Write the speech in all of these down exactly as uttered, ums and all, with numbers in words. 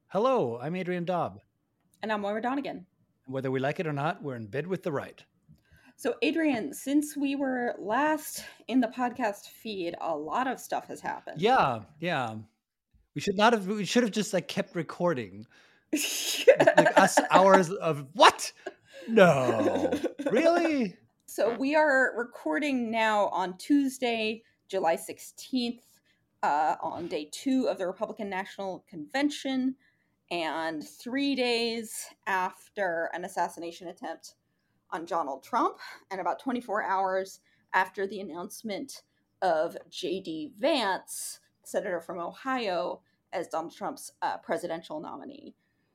Hello, I'm Adrian Dobb. And I'm Moira Donegan. Whether we like it or not, we're in bed with the right. So, Adrian, since we were last in the podcast feed, a lot of stuff has happened. Yeah, yeah. We should not have. We should have just like kept recording. Like us hours of what? No, really? So, we are recording now on Tuesday, July sixteenth, uh, on day two of the Republican National Convention, and three days after an assassination attempt on Donald Trump, and about twenty-four hours after the announcement of J D. Vance, senator from Ohio, as Donald Trump's uh, presidential nominee.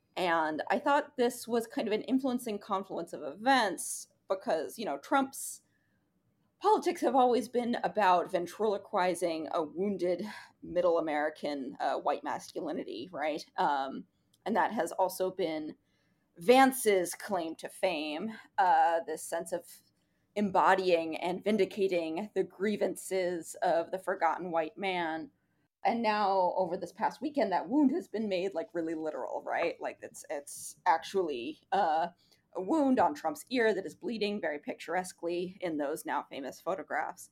And I thought this was kind of an influencing confluence of events because, you know, Trump's politics have always been about ventriloquizing a wounded middle American uh, white masculinity, right? Um, and that has also been Vance's claim to fame, uh, this sense of embodying and vindicating the grievances of the forgotten white man. And now, over this past weekend, that wound has been made like really literal, right? Like it's it's actually uh, a wound on Trump's ear that is bleeding very picturesquely in those now famous photographs.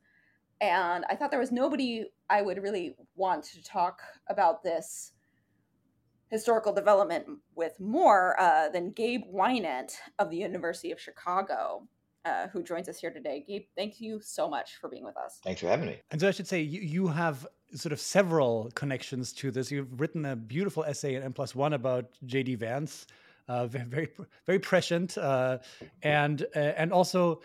And I thought there was nobody I would really want to talk about this historical development with more uh, than Gabe Wynant of the University of Chicago, uh, who joins us here today. Gabe, thank you so much for being with us. Thanks for having me. And so I should say you, you have sort of several connections to this. You've written a beautiful essay in M plus one about J D. Vance, uh, very very prescient, uh, and uh, and also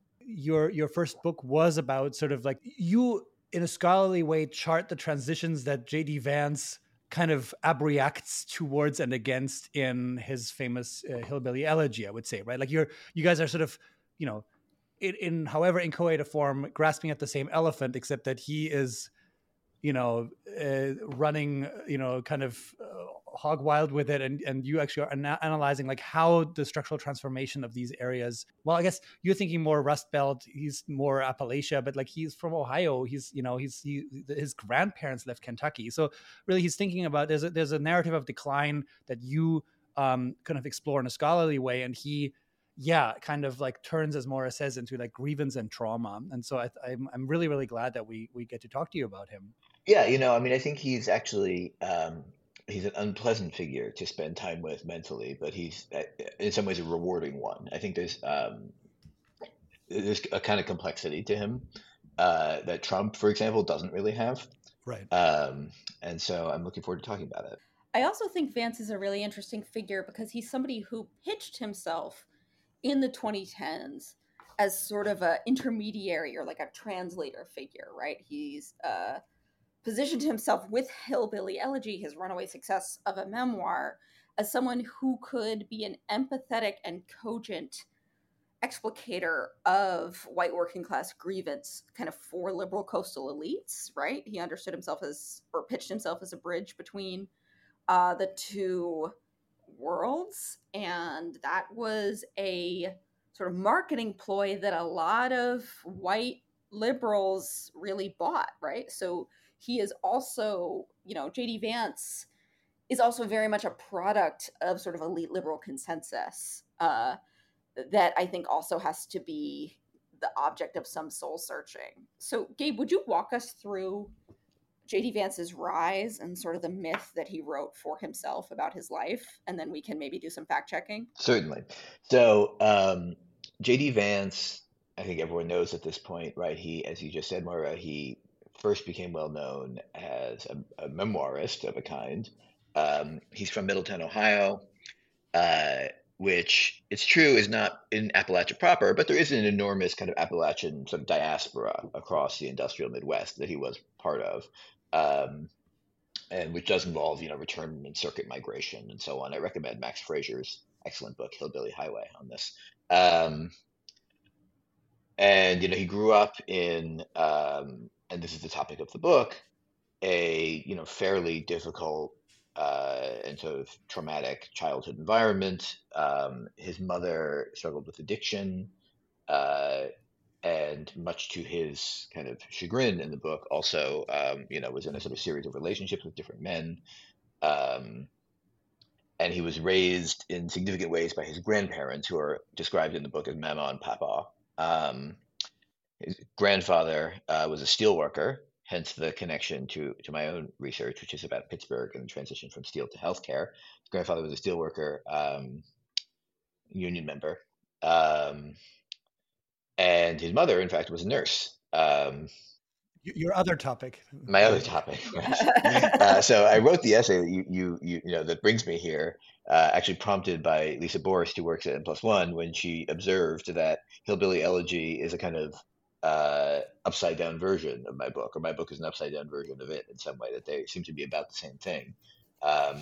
your your first book was about sort of like you in a scholarly way chart the transitions that J D. Vance kind of abreacts towards and against in his famous uh, hillbilly elegy, I would say, right? Like you're you guys are sort of, you know, in, in however inchoate a form, grasping at the same elephant, except that he is, you know, uh, running, you know, kind of uh, hog wild with it, and and you actually are ana- analyzing like how the structural transformation of these areas. Well, I guess you're thinking more Rust Belt. He's more Appalachia, but like he's from Ohio. He's you know he's he, his grandparents left Kentucky, so really he's thinking about there's a, there's a narrative of decline that you um, kind of explore in a scholarly way, and he yeah, kind of like turns, as Maura says, into like grievance and trauma. And so I, I'm I'm really really glad that we we get to talk to you about him. Yeah, you know, I mean, I think he's actually um, he's an unpleasant figure to spend time with mentally, but he's uh, in some ways a rewarding one. I think there's um, there's a kind of complexity to him uh, that Trump, for example, doesn't really have. Right. Um, and so I'm looking forward to talking about it. I also think Vance is a really interesting figure because he's somebody who pitched himself in the twenty tens as sort of a intermediary or like a translator figure, right? He's uh, positioned himself with Hillbilly Elegy, his runaway success of a memoir, as someone who could be an empathetic and cogent explicator of white working class grievance kind of for liberal coastal elites, right? He understood himself as, or pitched himself as a bridge between uh, the two worlds. And that was a sort of marketing ploy that a lot of white liberals really bought, right? So he is also, you know, J D. Vance is also very much a product of sort of elite liberal consensus uh, that I think also has to be the object of some soul searching. So, Gabe, would you walk us through J D. Vance's rise and sort of the myth that he wrote for himself about his life? And then we can maybe do some fact checking. Certainly. So um, J D. Vance, I think everyone knows at this point, right? He, as you just said, Maura, he first became well known as a, a memoirist of a kind. Um, he's from Middletown, Ohio. Uh, which it's true is not in Appalachia proper, but there is an enormous kind of Appalachian sort of diaspora across the industrial Midwest that he was part of, um, and which does involve, you know, return and circuit migration and so on. I recommend Max Frazier's excellent book, Hillbilly Highway, on this. Um, and, you know, he grew up in, um, and this is the topic of the book, a, you know, fairly difficult uh, and sort of traumatic childhood environment. Um, his mother struggled with addiction, uh, and much to his kind of chagrin in the book, also, um, you know, was in a sort of series of relationships with different men. Um, and he was raised in significant ways by his grandparents, who are described in the book as Mama and Papa. Um, his grandfather uh, was a steelworker, hence the connection to to my own research, which is about Pittsburgh and the transition from steel to healthcare. His grandfather was a steelworker, um, union member, um, and his mother, in fact, was a nurse. Um, Y- Your other topic. my other topic, right? Uh, so I wrote the essay that you you you, you know that brings me here, uh, actually prompted by Lisa Borst, who works at N Plus One, when she observed that Hillbilly Elegy is a kind of uh, upside down version of my book, or my book is an upside down version of it in some way, that they seem to be about the same thing. Um,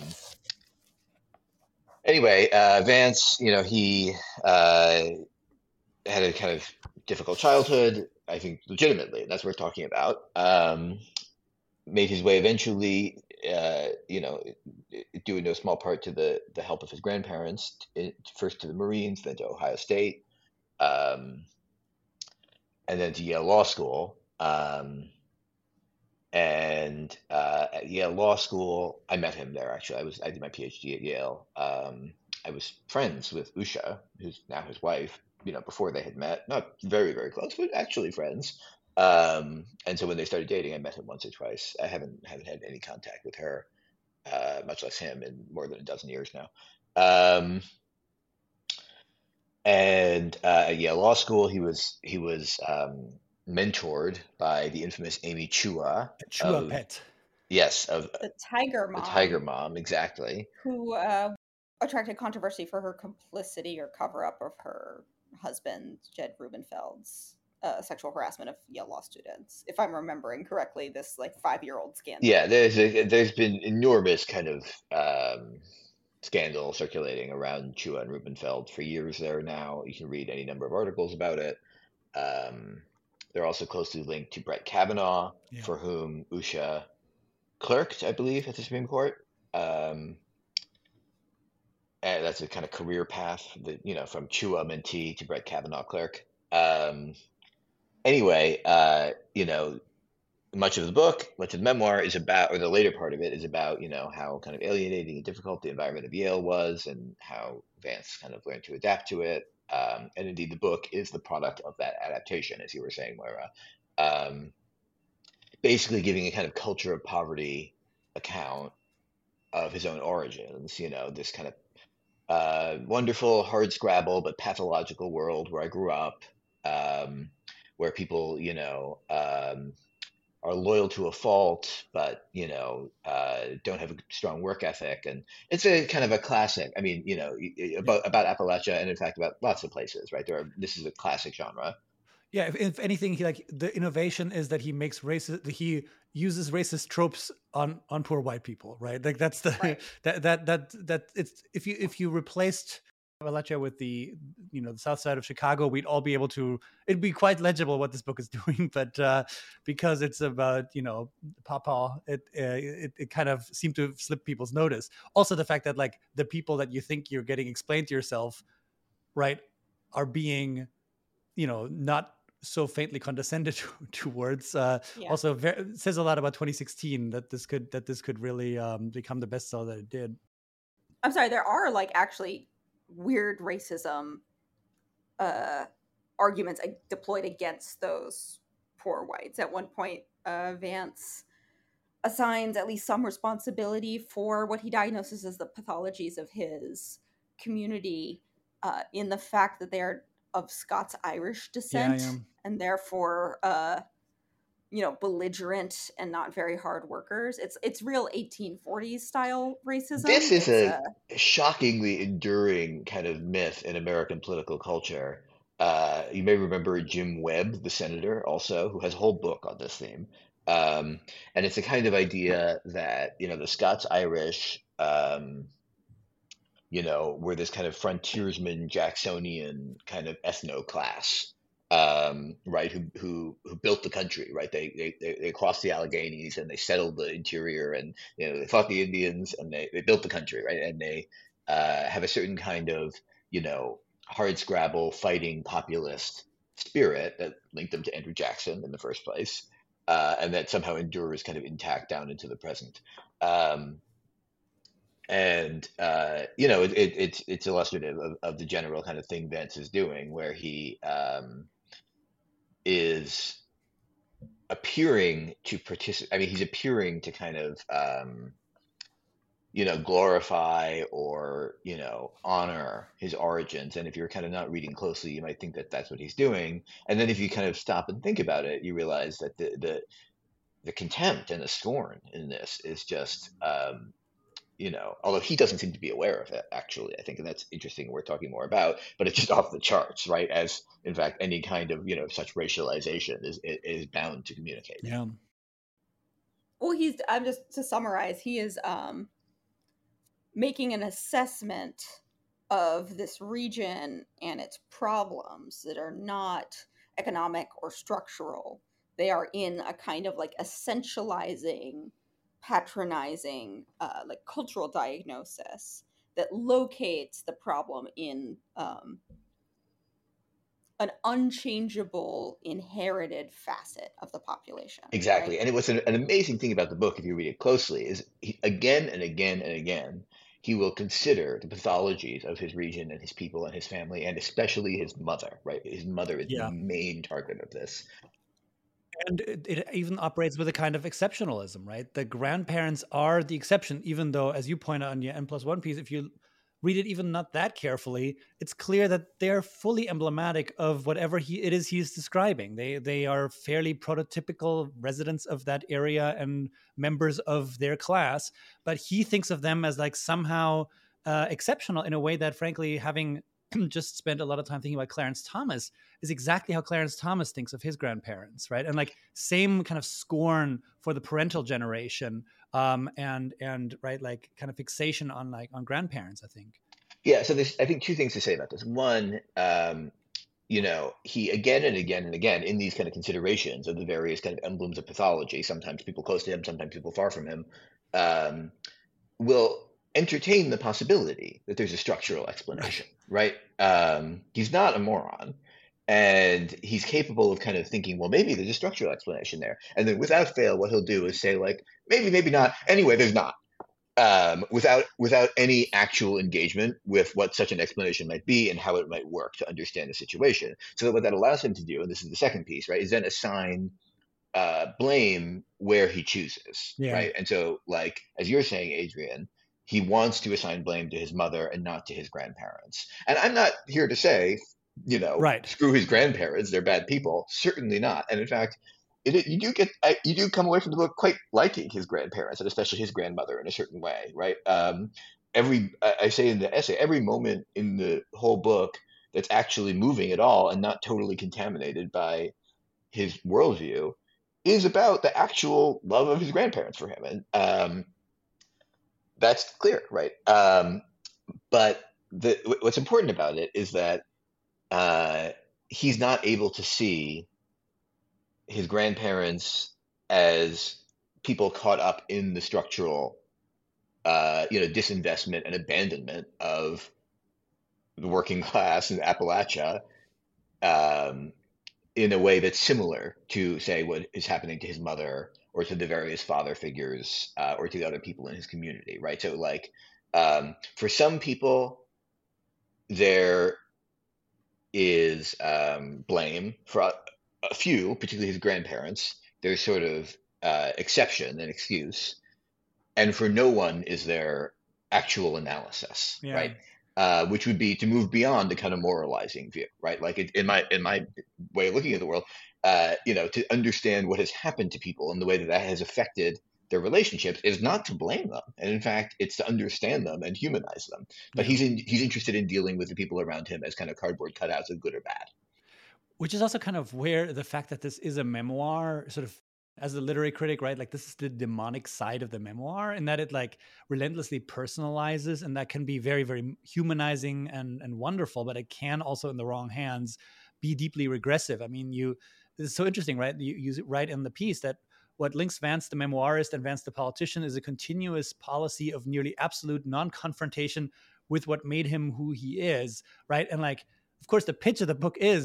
anyway, uh, Vance, you know, he uh, had a kind of difficult childhood, I think legitimately, and that's what we're talking about. Um, made his way eventually, uh, you know, due in no small part to the the help of his grandparents, t- first to the Marines, then to Ohio State, um, and then to Yale Law School. Um, and uh, at Yale Law School, I met him there. Actually, I was I did my PhD at Yale. Um, I was friends with Usha, who's now his wife. You know, before they had met, not very very close, but actually friends. Um, and so when they started dating, I met him once or twice. I haven't haven't had any contact with her, uh, much less him, in more than a dozen years now. Um, and uh, at Yale Law School, he was he was um, mentored by the infamous Amy Chua. Chua of- Pet. Yes, of The Tiger the Mom, Tiger Mom, exactly. who uh, attracted controversy for her complicity or cover up of her husband, Jed Rubenfeld's uh, sexual harassment of Yale law students. If I'm remembering correctly, this like five year old scandal. Yeah, there's a, there's been enormous kind of um, scandal circulating around Chua and Rubenfeld for years there now. You can read any number of articles about it. Um, they're also closely linked to Brett Kavanaugh, Yeah. for whom Usha clerked, I believe, at the Supreme Court. Um, and that's a kind of career path that, you know, from Chua mentee to Brett Kavanaugh clerk. Um, anyway, uh, you know, much of the book, much of the memoir is about, or the later part of it is about, you know, how kind of alienating and difficult the environment of Yale was, and how Vance kind of learned to adapt to it. Um, and indeed, the book is the product of that adaptation, as you were saying, Moira. Um, basically giving a kind of culture of poverty account of his own origins, you know, this kind of uh, wonderful, hard scrabble, but pathological world where I grew up, um, where people, you know, um, are loyal to a fault, but, you know, uh, don't have a strong work ethic. And it's a kind of a classic. I mean, you know, y- y- about, about Appalachia, and in fact about lots of places, right? There are, this is a classic genre. Yeah, if, if anything, he like the innovation is that he makes racist. He uses racist tropes on on poor white people, right? Like that's the Right. that that that that it's if you if you replaced Appalachia with the you know the south side of Chicago, we'd all be able to. It'd be quite legible what this book is doing, but uh, because it's about you know Papa, it, uh, it it kind of seemed to slip people's notice. Also, the fact that like the people that you think you're getting explained to yourself, right, are being you know not so faintly condescended to, towards uh Yeah. also very, says a lot about twenty sixteen that this could that this could really um become the bestseller that it did. I'm sorry, there are like actually weird racism uh, arguments uh, deployed against those poor whites. At one point, uh, Vance assigns at least some responsibility for what he diagnoses as the pathologies of his community uh, in the fact that they are of Scots-Irish descent, yeah. and therefore uh, you know, belligerent and not very hard workers. It's it's real eighteen forties style racism. This is It's, a uh, shockingly enduring kind of myth in American political culture. Uh, you may remember Jim Webb, the senator, also, who has a whole book on this theme. Um, and it's a kind of idea that, you know, the Scots-Irish, um, you know, were this kind of frontiersman, Jacksonian kind of ethno class, um, right? Who who who built the country, right? They they they they crossed the Alleghenies and they settled the interior, and you know they fought the Indians and they they built the country, right? And they uh, have a certain kind of you know hard scrabble fighting populist spirit that linked them to Andrew Jackson in the first place, uh, and that somehow endures kind of intact down into the present. Um, and uh, you know, it, it, it's it's illustrative of, of the general kind of thing Vance is doing, where he um, is appearing to participate. I mean, he's appearing to kind of um, you know, glorify or, you know, honor his origins. And if you're kind of not reading closely, you might think that that's what he's doing. And then if you kind of stop and think about it, you realize that the the, the contempt and the scorn in this is just, um, you know, although he doesn't seem to be aware of it, actually, I think, and that's interesting. We're talking more about, but it's just off the charts, right? As in fact, any kind of, you know, such racialization is is bound to communicate. Yeah. Well, he's. I'm just to summarize. He is um, making an assessment of this region and its problems that are not economic or structural. They are in a kind of like essentializing, patronizing, uh, like cultural diagnosis that locates the problem in um, an unchangeable inherited facet of the population. Exactly. Right? And it was an, an amazing thing about the book, if you read it closely, is he, again and again and again, he will consider the pathologies of his region and his people and his family, and especially his mother, right? His mother is the Yeah. main target of this. And it, it even operates with a kind of exceptionalism, right? The grandparents are the exception, even though, as you point out on your N plus one piece, if you read it even not that carefully, it's clear that they're fully emblematic of whatever he it is he's describing. They they are fairly prototypical residents of that area and members of their class, but he thinks of them as like somehow uh, exceptional in a way that, frankly, having just spent a lot of time thinking about Clarence Thomas, is exactly how Clarence Thomas thinks of his grandparents, right? And like same kind of scorn for the parental generation, um, and and right, like kind of fixation on like on grandparents, I think. Yeah, so there's I think two things to say about this. One, um, you know, he again and again and again in these kind of considerations of the various kind of emblems of pathology, sometimes people close to him, sometimes people far from him, um, will entertain the possibility that there's a structural explanation, right? Um, he's not a moron, and he's capable of kind of thinking, well, maybe there's a structural explanation there. And then without fail, what he'll do is say, like, maybe, maybe not. Anyway, there's not. Um, without without any actual engagement with what such an explanation might be and how it might work to understand the situation. So that what that allows him to do, and this is the second piece, right, is then assign uh, blame where he chooses, Yeah. right? And so, like, as you're saying, Adrian, he wants to assign blame to his mother and not to his grandparents. And I'm not here to say, you know, Right. screw his grandparents, they're bad people. Certainly not. And in fact, it, you do get, you do come away from the book quite liking his grandparents, and especially his grandmother in a certain way, right? Um, every, I say in the essay, every moment in the whole book that's actually moving at all and not totally contaminated by his worldview is about the actual love of his grandparents for him. And um, that's clear, right? Um, but the, what's important about it is that uh, he's not able to see his grandparents as people caught up in the structural, uh, you know, disinvestment and abandonment of the working class in Appalachia, um, in a way that's similar to, say, what is happening to his mother or to the various father figures, uh, or to the other people in his community, right? So, like, um, for some people, there is um, blame. For a, a few, particularly his grandparents, there's sort of uh, exception and excuse. And for no one is there actual analysis, Yeah. right? Uh, which would be to move beyond the kind of moralizing view, right? Like it, in my in my way of looking at the world, uh, you know, to understand what has happened to people and the way that that has affected their relationships is not to blame them, and in fact, it's to understand them and humanize them. But Yeah. he's in, he's interested in dealing with the people around him as kind of cardboard cutouts of good or bad. Which is also kind of where the fact that this is a memoir sort of, as a literary critic, right? Like this is the demonic side of the memoir, in that it like relentlessly personalizes, and that can be very, very humanizing and, and wonderful, but it can also in the wrong hands be deeply regressive. I mean, you, this is so interesting, right? You, you write in the piece that what links Vance the memoirist and Vance the politician is a continuous policy of nearly absolute non-confrontation with what made him who he is, right? And like, of course, the pitch of the book is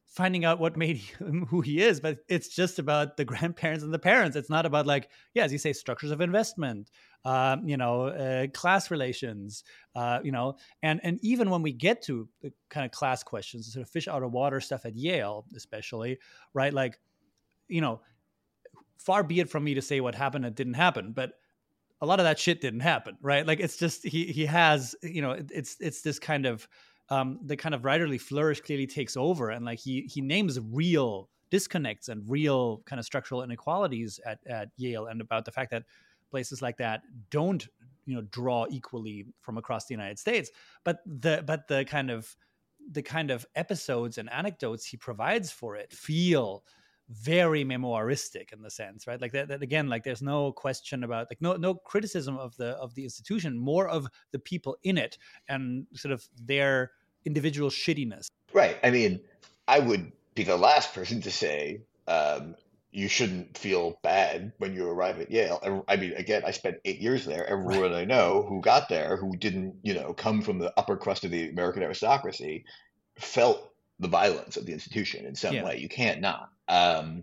finding out what made him who he is, but it's just about the grandparents and the parents. It's not about, like, yeah, as you say, structures of investment, um, you know, uh, class relations, uh, you know, and and even when we get to the kind of class questions, the sort of fish out of water stuff at Yale, especially, right? Like, you know, far be it from me to say what happened and didn't happen, but a lot of that shit didn't happen, right? Like, it's just he he has, you know, it, it's it's this kind of um, the kind of writerly flourish clearly takes over, and like he he names real disconnects and real kind of structural inequalities at at Yale, and about the fact that places like that don't, you know, draw equally from across the United States. But the but the kind of the kind of episodes and anecdotes he provides for it feel very memoiristic in the sense, right? Like that, that again, like there's no question about, like, no no criticism of the of the institution, more of the people in it and sort of their individual shittiness. Right. I mean, I would be the last person to say um, you shouldn't feel bad when you arrive at Yale. I mean, again, I spent eight years there. Everyone I know who got there, who didn't, you know, come from the upper crust of the American aristocracy, felt the violence of the institution in some Yeah. way. You can't not. Um,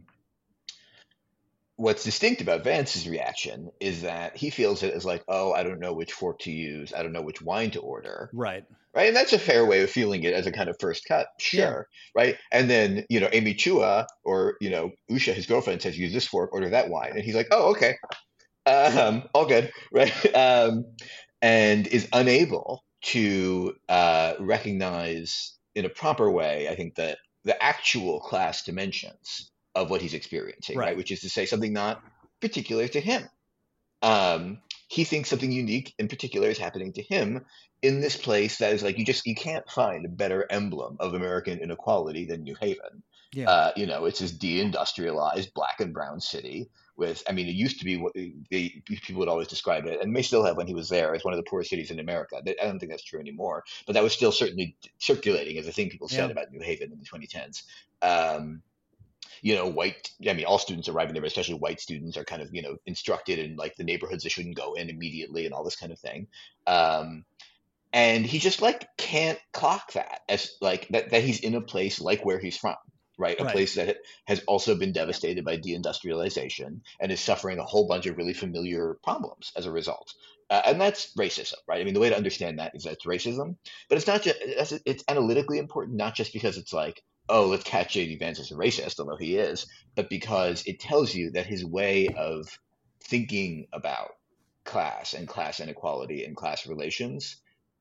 what's distinct about Vance's reaction is that he feels it as like, oh, I don't know which fork to use. I don't know which wine to order. Right. Right. And that's a fair way of feeling it as a kind of first cut. Sure. Yeah. Right. And then, you know, Amy Chua or, you know, Usha, his girlfriend, says, use this fork, order that wine. And he's like, oh, okay. Um, all good. Right. Um, and is unable to uh, recognize in a proper way, I think, that the actual class dimensions of what he's experiencing, right? right? Which is to say something not particular to him. Um, he thinks something unique in particular is happening to him in this place that is like, you just, you can't find a better emblem of American inequality than New Haven. Yeah. Uh, you know, it's this deindustrialized black and brown city with, I mean, it used to be what the people would always describe it, and may still have when he was there, as one of the poorest cities in America. I don't think that's true anymore, but that was still certainly circulating as a thing people said yeah. about New Haven in the twenty tens. Um, you know, white, I mean, all students arriving there, but especially white students, are kind of, you know, instructed in like the neighborhoods they shouldn't go in immediately and all this kind of thing. Um, and he just like can't clock that as like that, that he's in a place like where he's from. Right, a right. place that has also been devastated by deindustrialization and is suffering a whole bunch of really familiar problems as a result. Uh, and that's racism, right? I mean, the way to understand that is that it's racism, but it's not just, it's, it's analytically important, not just because it's like, oh, let's catch J D Vance as a racist, although he is, but because it tells you that his way of thinking about class and class inequality and class relations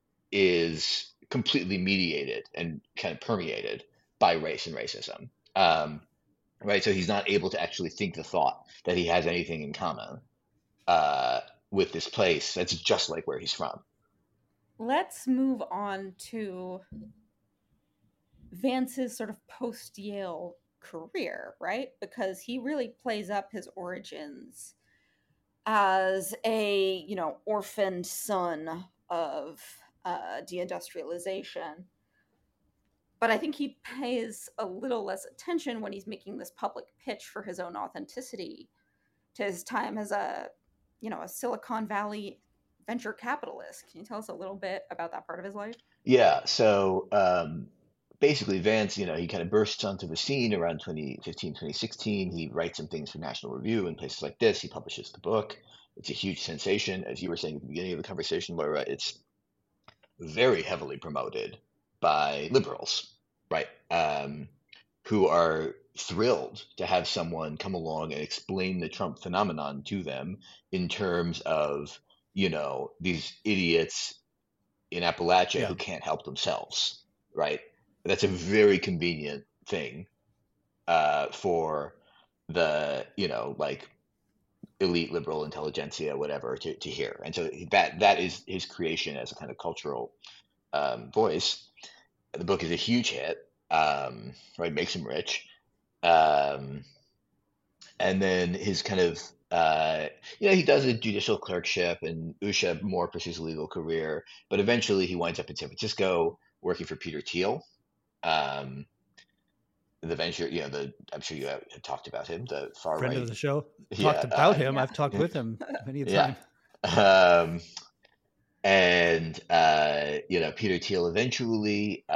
is completely mediated and kind of permeated by race and racism, um, right? So he's not able to actually think the thought that he has anything in common uh, with this place that's just like where he's from. Let's move on to Vance's sort of post-Yale career, right? Because he really plays up his origins as a, you know, orphaned son of uh, deindustrialization. But I think he pays a little less attention when he's making this public pitch for his own authenticity to his time as a, you know, a Silicon Valley venture capitalist. Can you tell us a little bit about that part of his life? Yeah. So um, basically, Vance, you know, he kind of bursts onto the scene around twenty fifteen, twenty sixteen. He writes some things for National Review and places like this. He publishes the book. It's a huge sensation. As you were saying at the beginning of the conversation, Laura, it's very heavily promoted by liberals, right, um, who are thrilled to have someone come along and explain the Trump phenomenon to them in terms of, you know, these idiots in Appalachia yeah. who can't help themselves, right? That's a very convenient thing uh, for the, you know, like elite liberal intelligentsia, whatever, to, to hear. And so that that is his creation as a kind of cultural um, voice. The book is a huge hit, um, right? Makes him rich. Um, and then his kind of, uh, you know, he does a judicial clerkship, and Usha more pursues a legal career, but eventually he winds up in San Francisco working for Peter Thiel. Um, the venture, you know, the I'm sure you have, have talked about him, the far friend right of the show. Yeah, talked about uh, him. yeah. I've talked with him many a yeah. time. Um, and uh, you know, Peter Thiel eventually uh,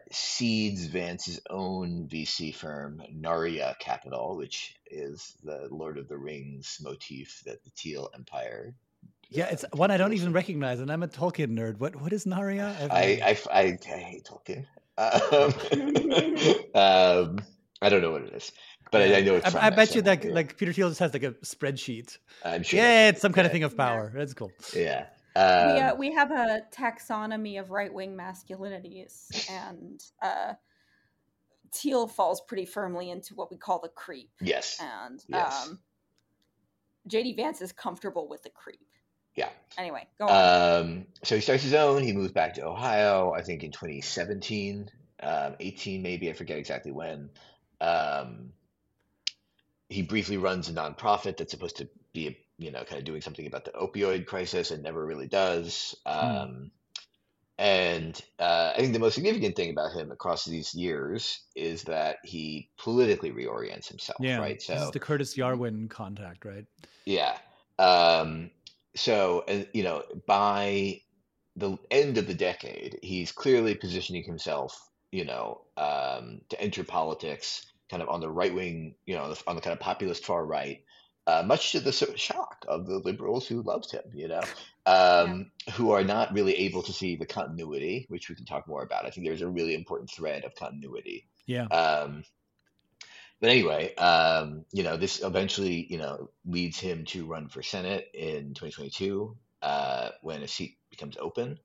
seeds Vance's own V C firm, Narya Capital, which is the Lord of the Rings motif that the Teal Empire. Yeah, uh, it's one I don't deals even with. recognize, and I'm a Tolkien nerd. What what is Narya? I've I never. I, f- I, I hate Tolkien. Um, um, I don't know what it is, but I, Yeah, I know it's I, from I there bet you somehow. that Yeah, like Peter Thiel just has like a spreadsheet. I'm sure that's Yeah, right. it's some kind of Yeah, thing of Yeah. power. That's cool. yeah. We uh, Um, we have a taxonomy of right wing masculinities, and uh, Teal falls pretty firmly into what we call the creep, yes, and yes, um, J D Vance is comfortable with the creep. yeah. Anyway, go on. Um, so he starts his own. He moved back to Ohio, I think in twenty seventeen, um, eighteen maybe. I forget exactly when. Um, he briefly runs a nonprofit that's supposed to be, you know, kind of doing something about the opioid crisis and never really does. Hmm. Um, and uh, I think the most significant thing about him across these years is that he politically reorients himself, Yeah, right? this is So, the Curtis Yarwin contact, right? yeah. Um, so, and, you know, by the end of the decade, he's clearly positioning himself, you know, um, to enter politics kind of on the right wing, you know, on the kind of populist far right, uh, much to the sort of shock of the liberals who loved him, you know, Yeah. um, who are not really able to see the continuity, which we can talk more about. I think there's a really important thread of continuity. Yeah. Um, but anyway, um, you know, this eventually, you know, leads him to run for Senate in twenty twenty-two uh, when a seat becomes open.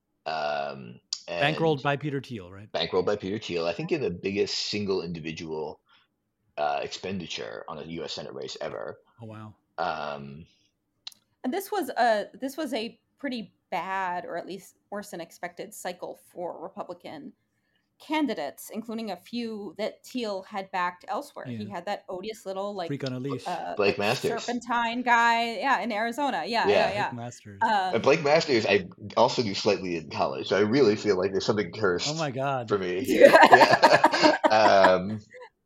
Um, and Bankrolled by Peter Thiel, right? bankrolled by Peter Thiel, I think in the biggest single individual uh, expenditure on a U S Senate race ever. Oh wow. Um, And this was a this was a pretty bad, or at least worse than expected, cycle for Republican candidates, including a few that Teal had backed elsewhere. Yeah. He had that odious little like Freak on a leash. uh, Blake like Masters. serpentine guy, yeah, in Arizona. Yeah, Yeah. yeah, Blake yeah. Masters. Uh, Um, Blake Masters, I also knew slightly in college, so I really feel like there's something cursed Oh my God. for me here. Yeah. um,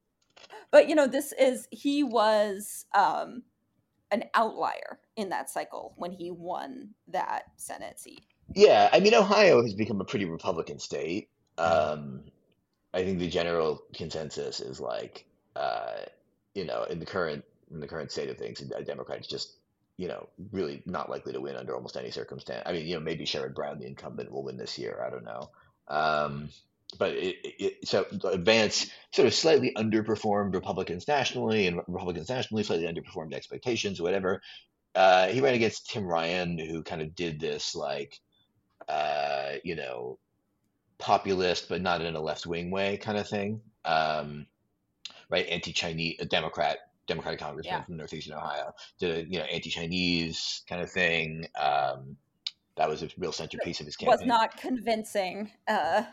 but you know, this is he was um, an outlier in that cycle when he won that Senate seat. yeah, I mean, Ohio has become a pretty Republican state. Yeah. Um, I think the general consensus is like, uh, you know, in the current in the current state of things, a Democrat is just, you know, really not likely to win under almost any circumstance. I mean, you know, maybe Sherrod Brown, the incumbent, will win this year. I don't know. Um, but it, it, so Vance sort of slightly underperformed Republicans nationally, and Republicans nationally slightly underperformed expectations, whatever. Uh, he ran against Tim Ryan, who kind of did this like, uh, you know, populist, but not in a left wing way kind of thing. Um, right, anti-Chinese, a Democrat, Democratic congressman Yeah. from northeastern Ohio, did a you know anti-Chinese kind of thing. Um, that was a real centerpiece of his campaign. Was not convincing, uh,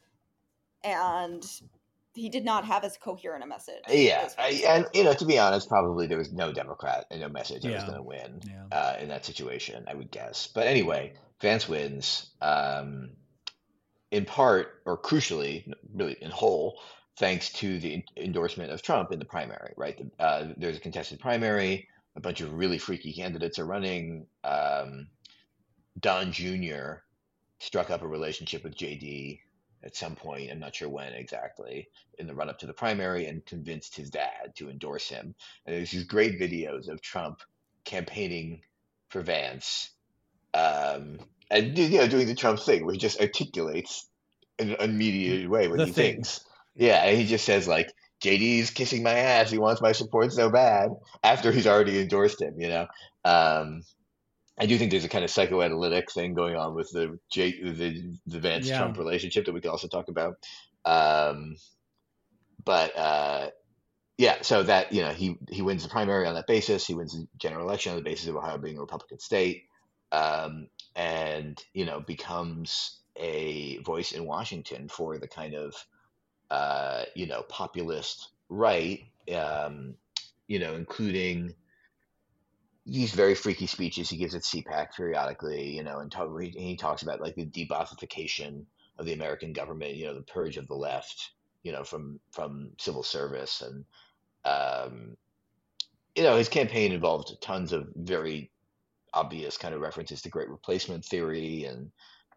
and he did not have as coherent a message. Yeah, as I, Vance and did. you know, to be honest, probably there was no Democrat and no message that was Yeah. going to win Yeah. uh, in that situation, I would guess. But anyway, Vance wins, um, in part or crucially, really in whole, thanks to the en- endorsement of Trump in the primary. Right, the, uh, there's a contested primary. A bunch of really freaky candidates are running. Um, Don Junior struck up a relationship with J D at some point, I'm not sure when exactly, in the run up to the primary, and convinced his dad to endorse him. And there's these great videos of Trump campaigning for Vance, um, and you know doing the Trump thing where he just articulates in an unmediated way what The he thing. thinks. Yeah, and he just says like, J D's kissing my ass. He wants my support so bad after he's already endorsed him. You know. Um, I do think there's a kind of psychoanalytic thing going on with the J, the the Vance Yeah. Trump relationship that we could also talk about. Um, but uh, yeah, so that you know he he wins the primary on that basis. He wins the general election on the basis of Ohio being a Republican state, um, and you know becomes a voice in Washington for the kind of uh, you know populist right, um, you know, including these very freaky speeches he gives at C PAC periodically, you know, and talk, he, he talks about like the debothification of the American government, you know, the purge of the left, you know, from from civil service, and um, you know, his campaign involved tons of very obvious kind of references to great replacement theory, and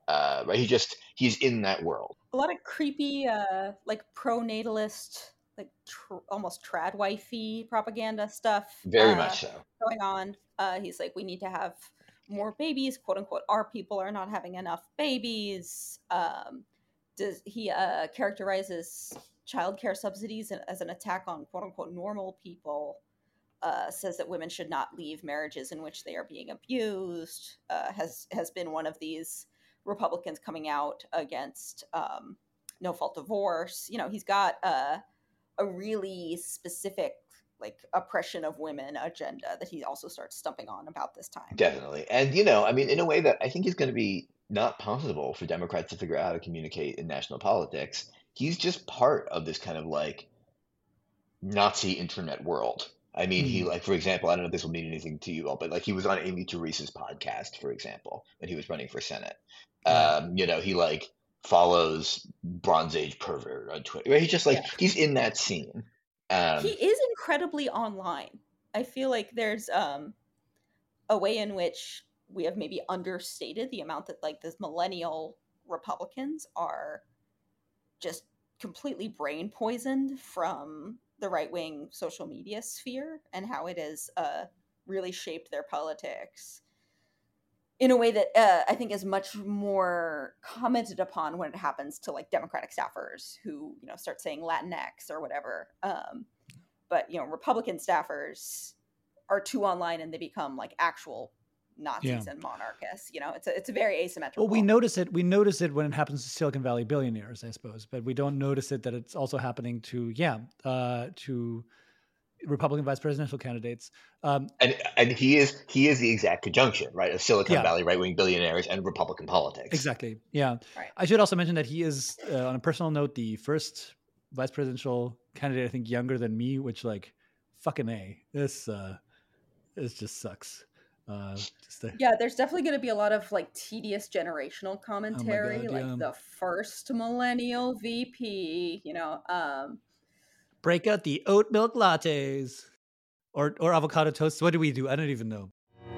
Uh, right? He just he's in that world. A lot of creepy, uh, like pro-natalist, like tr- almost trad wifey propaganda stuff Very uh, much so. going on. Uh, he's like, we need to have more babies, quote unquote. Our people are not having enough babies. Um, does he uh, characterizes childcare subsidies as an attack on quote unquote normal people? Uh, says that women should not leave marriages in which they are being abused. Uh, has has been one of these Republicans coming out against um, no fault divorce. You know, he's got a, a really specific like oppression of women agenda that he also starts stumping on about this time. Definitely. And, you know, I mean, in a way that I think is going to be not possible for Democrats to figure out how to communicate in national politics. He's just part of this kind of like Nazi internet world. I mean, he Mm. like, for example, I don't know if this will mean anything to you all, but like he was on Amy Teresa's podcast, for example, when he was running for Senate. Right. Um, you know, he like follows Bronze Age pervert on Twitter. Right? He's just like Yeah. he's in that scene. Um, He is incredibly online. I feel like there's um, a way in which we have maybe understated the amount that like this millennial Republicans are just completely brain poisoned from the right wing social media sphere and how it has uh, really shaped their politics in a way that uh, I think is much more commented upon when it happens to like Democratic staffers who, you know, start saying Latinx or whatever. Um, but, you know, Republican staffers are too online and they become like actual Nazis Yeah. and monarchists. You know, it's a, it's a very asymmetrical. Well, we notice it. We notice it when it happens to Silicon Valley billionaires, I suppose, but we don't notice it that it's also happening to yeah, uh, to Republican vice presidential candidates. Um, and and he is he is the exact conjunction, right, of Silicon Yeah. Valley right wing billionaires and Republican politics. exactly. Yeah. Right. I should also mention that he is, uh, on a personal note, the first vice presidential candidate I think younger than me, which like fucking a this uh, this just sucks. Uh, just a, Yeah, there's definitely going to be a lot of like tedious generational commentary, God, like yeah. the first millennial V P, you know. Um, break out the oat milk lattes or or avocado toasts. What do we do? I don't even know.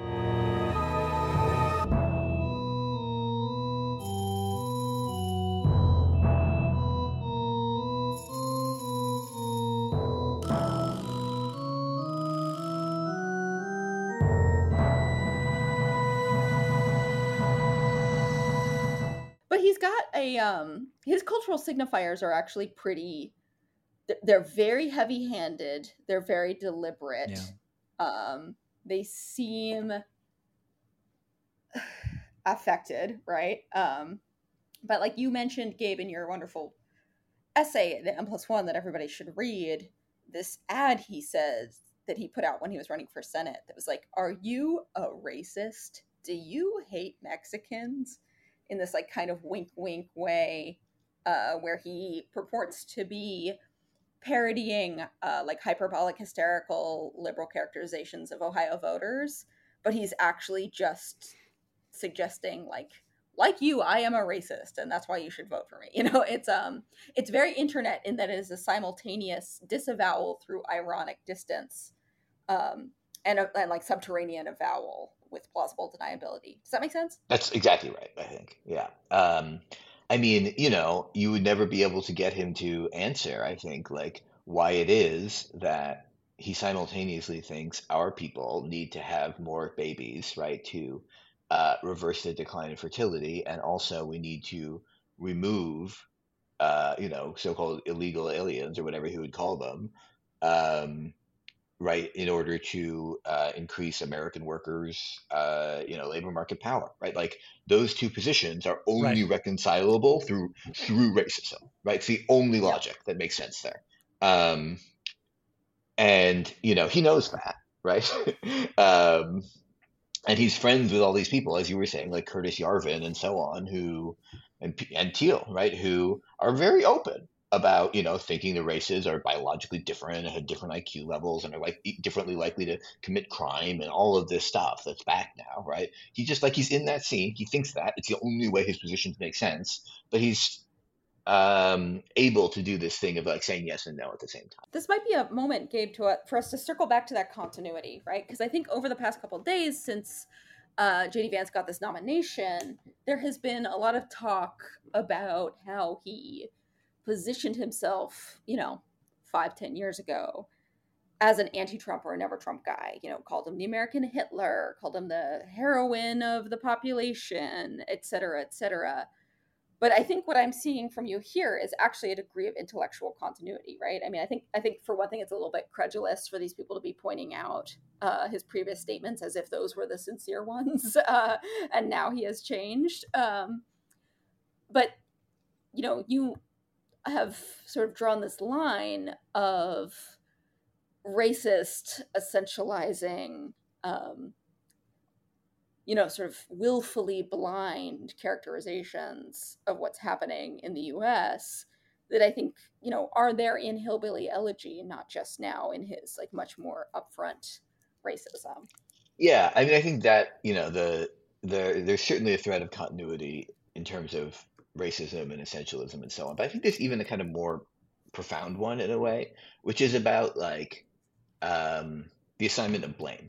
but he's got a um, his cultural signifiers are actually pretty. th- They're very heavy-handed. They're very deliberate. Yeah. Um, they seem affected, right? Um, but like you mentioned, Gabe, in your wonderful essay, the M plus one that everybody should read, this ad he says that he put out when he was running for Senate that was like, "Are you a racist? Do you hate Mexicans?" In this like kind of wink wink way, uh, where he purports to be parodying uh, like hyperbolic, hysterical liberal characterizations of Ohio voters, but he's actually just suggesting like like you, I am a racist, and that's why you should vote for me. You know, it's um, it's very internet in that it is a simultaneous disavowal through ironic distance, um, and a, and like subterranean avowal with plausible deniability. Does that make sense? That's exactly right, I think. Yeah. Um, I mean, you know, you would never be able to get him to answer, I think, like why it is that he simultaneously thinks our people need to have more babies, right, to uh, reverse the decline in fertility, and also we need to remove, uh, you know, so-called illegal aliens or whatever he would call them, um, right, in order to uh, increase American workers, uh, you know, labor market power, right? Like those two positions are only Right. reconcilable through through racism, right? It's the only Yeah. logic that makes sense there. Um, and you know, he knows that, right? um, and he's friends with all these people, as you were saying, like Curtis Yarvin and so on, who and P- and Teal, right, who are very open about you know thinking the races are biologically different and have different I Q levels and are like e- differently likely to commit crime and all of this stuff that's back now, right? He just like he's in that scene. He thinks that it's the only way his positions make sense, but he's um able to do this thing of like saying yes and no at the same time. This might be a moment, Gabe, to uh, for us to circle back to that continuity, right? Because I think over the past couple of days, since uh, J D Vance got this nomination, there has been a lot of talk about how he positioned himself, you know, five, ten years ago as an anti-Trump or a never-Trump guy. You know, called him the American Hitler, called him the heroine of the population, et cetera, et cetera. But I think what I'm seeing from you here is actually a degree of intellectual continuity, right? I mean, I think I think for one thing, it's a little bit credulous for these people to be pointing out uh, his previous statements as if those were the sincere ones, uh, and now he has changed. Um, but you know, you have sort of drawn this line of racist essentializing, um, you know, sort of willfully blind characterizations of what's happening in the U S that I think, you know, are there in Hillbilly Elegy, not just now in his like much more upfront racism. Yeah, I mean, I think that, you know, the the there's certainly a thread of continuity in terms of racism and essentialism and so on. But I think there's even a kind of more profound one in a way, which is about like um, the assignment of blame,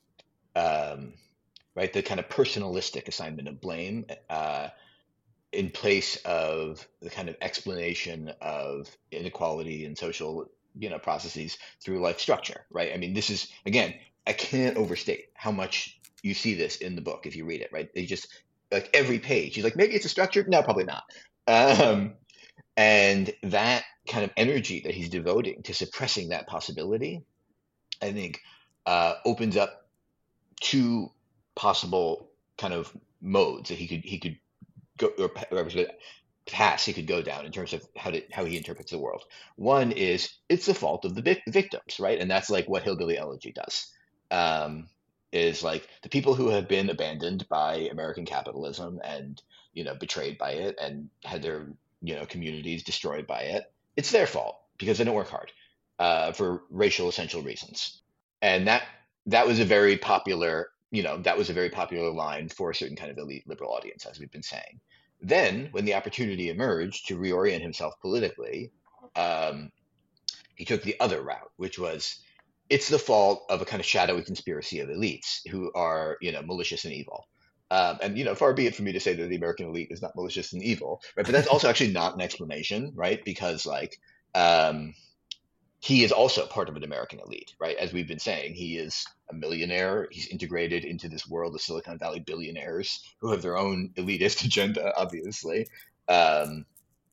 um, right? The kind of personalistic assignment of blame uh, in place of the kind of explanation of inequality and social, you know, processes through life structure, right? I mean, this is again, I can't overstate how much you see this in the book if you read it, right? They just like every page, he's like, maybe it's a structure, no, probably not. Um, and that kind of energy that he's devoting to suppressing that possibility, I think, uh, opens up two possible kind of modes that he could he could go or, or paths he could go down in terms of how to how he interprets the world. One is it's the fault of the vic- victims, right? And that's like what Hillbilly Elegy does. Um, is like the people who have been abandoned by American capitalism and you know betrayed by it and had their you know communities destroyed by it. It's their fault because they don't work hard uh, for racial essential reasons. And that that was a very popular you know that was a very popular line for a certain kind of elite liberal audience, as we've been saying. Then, when the opportunity emerged to reorient himself politically, um, he took the other route, which was it's the fault of a kind of shadowy conspiracy of elites who are, you know, malicious and evil. Um, and you know, far be it for me to say that the American elite is not malicious and evil, right? But that's also actually not an explanation, right? Because like um, he is also part of an American elite, right? As we've been saying, he is a millionaire. He's integrated into this world of Silicon Valley billionaires who have their own elitist agenda, obviously. Um,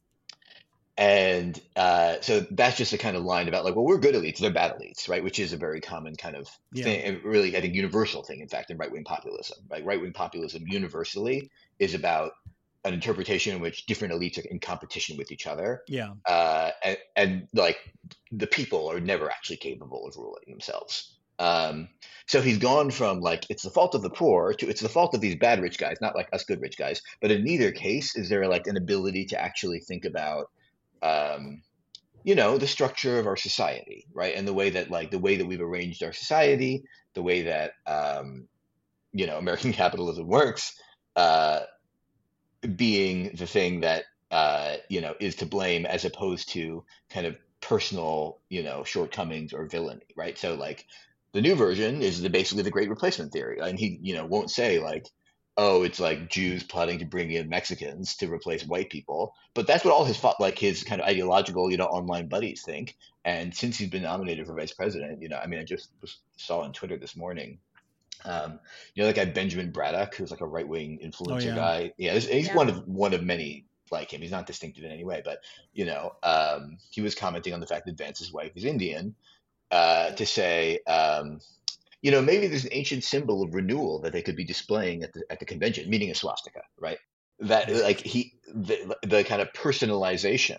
and uh, so that's just a kind of line about like, well, we're good elites, they're bad elites, right? Which is a very common kind of Yeah. thing, and really, I think, universal thing, in fact, in right-wing populism, right? Right-wing populism universally is about an interpretation in which different elites are in competition with each other. Yeah. Uh, and, and like the people are never actually capable of ruling themselves. Um, so he's gone from like, it's the fault of the poor to it's the fault of these bad rich guys, not like us good rich guys. But in neither case is there like an ability to actually think about, um, you know, the structure of our society, right? And the way that like the way that we've arranged our society, the way that, um, you know, American capitalism works, uh, being the thing that, uh, you know, is to blame as opposed to kind of personal, you know, shortcomings or villainy, right? So like the new version is the basically the Great Replacement theory. And he, you know, won't say like, oh, it's like Jews plotting to bring in Mexicans to replace white people. But that's what all his like his kind of ideological, you know, online buddies think. And since he's been nominated for vice president, you know, I mean, I just saw on Twitter this morning, um, you know, that guy Benjamin Braddock, who's like a right wing influencer yeah. guy. Yeah, he's, he's Yeah. one of one of many like him. He's not distinctive in any way, but you know, um, he was commenting on the fact that Vance's wife is Indian, uh, to say, um, you know, maybe there's an ancient symbol of renewal that they could be displaying at the at the convention, meaning a swastika, right? That like he the, the kind of personalization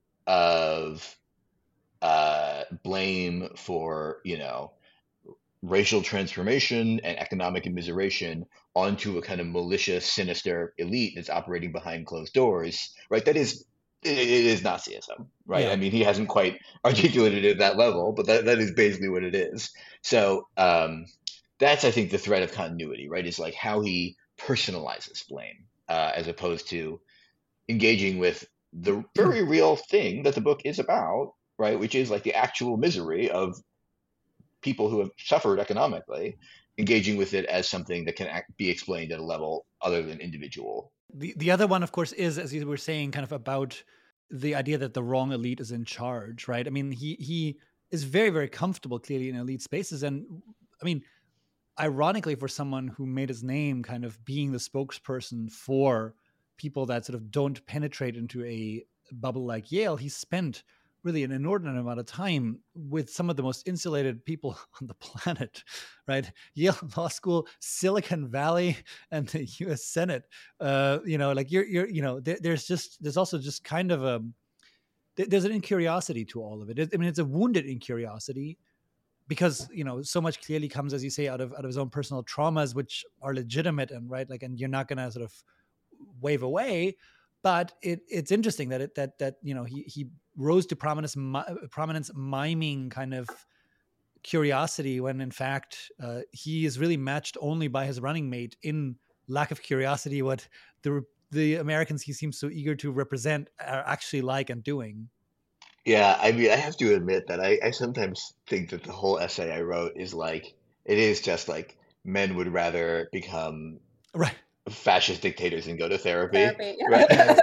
of uh, blame for you know racial transformation and economic immiseration onto a kind of malicious, sinister elite that's operating behind closed doors, right? That is it, it is Nazism, right? Yeah. I mean, he hasn't quite articulated it at that level, but that, that is basically what it is. So um, that's, I think, the thread of continuity, right? Is like how he personalizes blame uh, as opposed to engaging with the very real thing that the book is about, right? Which is like the actual misery of people who have suffered economically engaging with it as something that can act, be explained at a level other than individual. The the other one, of course, is, as you were saying, kind of about the idea that the wrong elite is in charge, right? I mean, he he is very, very comfortable, clearly, in elite spaces. And I mean, ironically, for someone who made his name kind of being the spokesperson for people that sort of don't penetrate into a bubble like Yale, he spent really an inordinate amount of time with some of the most insulated people on the planet, right? Yale Law School, Silicon Valley, and the U S Senate. Uh, you know, like you're, you're, you know, there, there's just, there's also just kind of a, there's an incuriosity to all of it. I mean, it's a wounded incuriosity, because, you know, so much clearly comes, as you say, out of out of his own personal traumas, which are legitimate and right, like, and you're not going to sort of wave away. But it it's interesting that it that that you know he he rose to prominence prominence miming kind of curiosity, when in fact uh, he is really matched only by his running mate in lack of curiosity, what the the Americans he seems so eager to represent are actually like and doing. Yeah, I mean, I have to admit that I, I sometimes think that the whole essay I wrote is like, it is just like men would rather become Right. fascist dictators than go to therapy, Therapy, right?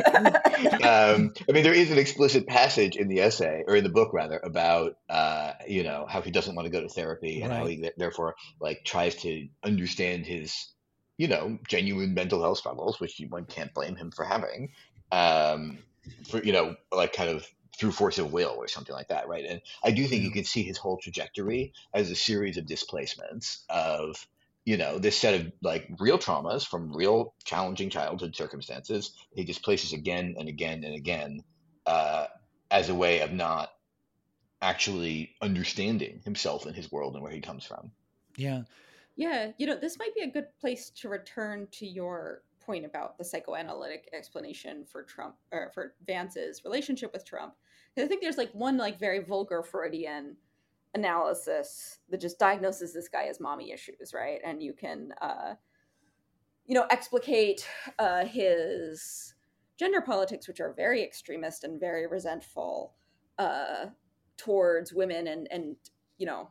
yeah. um, I mean, there is an explicit passage in the essay, or in the book rather, about uh, you know, how he doesn't want to go to therapy and how Right. he th- therefore like tries to understand his, you know, genuine mental health struggles, which you- one can't blame him for having, um, for you know, like kind of through force of will or something like that, right? And I do think Yeah. you can see his whole trajectory as a series of displacements of, you know, this set of like real traumas from real challenging childhood circumstances. He displaces again and again and again uh, as a way of not actually understanding himself and his world and where he comes from. Yeah. Yeah, you know, this might be a good place to return to your point about the psychoanalytic explanation for Trump, or for Vance's relationship with Trump. 'Cause I think there's like one like very vulgar Freudian analysis that just diagnoses this guy as mommy issues, right? And you can, uh, you know, explicate uh, his gender politics, which are very extremist and very resentful uh, towards women and and you know,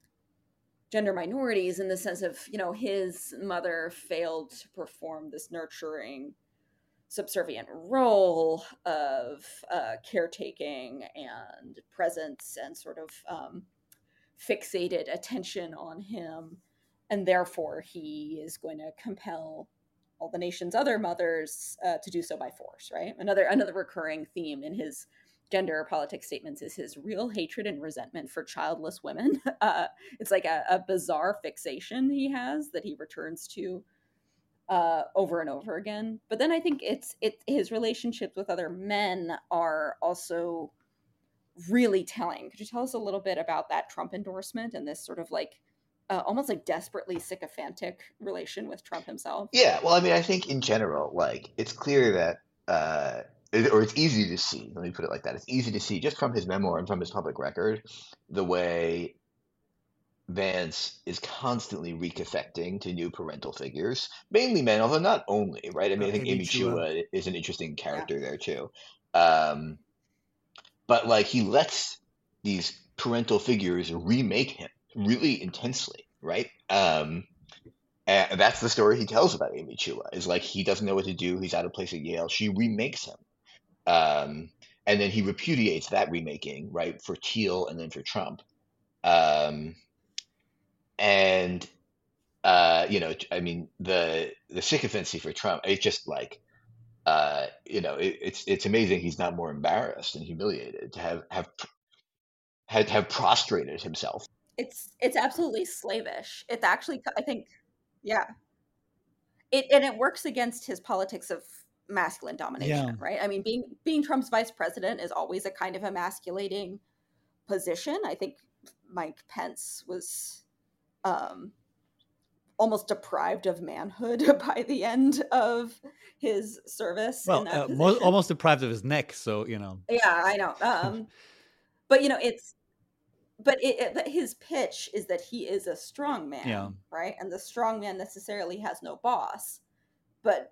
gender minorities, in the sense of, you know, his mother failed to perform this nurturing, subservient role of uh, caretaking and presence and sort of um, fixated attention on him. And therefore, he is going to compel all the nation's other mothers uh, to do so by force, right? Another another recurring theme in his gender politics statements is his real hatred and resentment for childless women. Uh, it's like a, a bizarre fixation he has that he returns to uh, over and over again. But then I think it's it his relationships with other men are also really telling. Could you tell us a little bit about that Trump endorsement and this sort of like uh, almost like desperately sycophantic relation with Trump himself? Yeah, well, I mean, I think in general, like it's clear that, uh, it- or it's easy to see. Let me put it like that. It's easy to see just from his memoir and from his public record the way Vance is constantly recaffecting to new parental figures, mainly men, although not only, right? I mean, Uh, I think Amy Amy Chua. Chua is an interesting Yeah. character there too. Um, but like he lets these parental figures remake him really intensely, right? Um, and that's the story he tells about Amy Chua, is like he doesn't know what to do. He's out of place at Yale. She remakes him. Um, and then he repudiates that remaking, right, for Thiel and then for Trump. Um, and uh, you know, I mean, the the sycophancy for Trump, it's just like, uh, you know, it, it's it's amazing he's not more embarrassed and humiliated to have have had have prostrated himself. It's it's absolutely slavish. It's actually, I think, yeah. It and it works against his politics of masculine domination, Yeah. right? I mean, being being Trump's vice president is always a kind of emasculating position. I think Mike Pence was um, almost deprived of manhood by the end of his service in Well, that uh, mo- position. almost deprived of his neck. So, you know. Yeah, I know. Um, but you know, it's but it, it, but his pitch is that he is a strong man, Yeah. right? And the strong man necessarily has no boss. But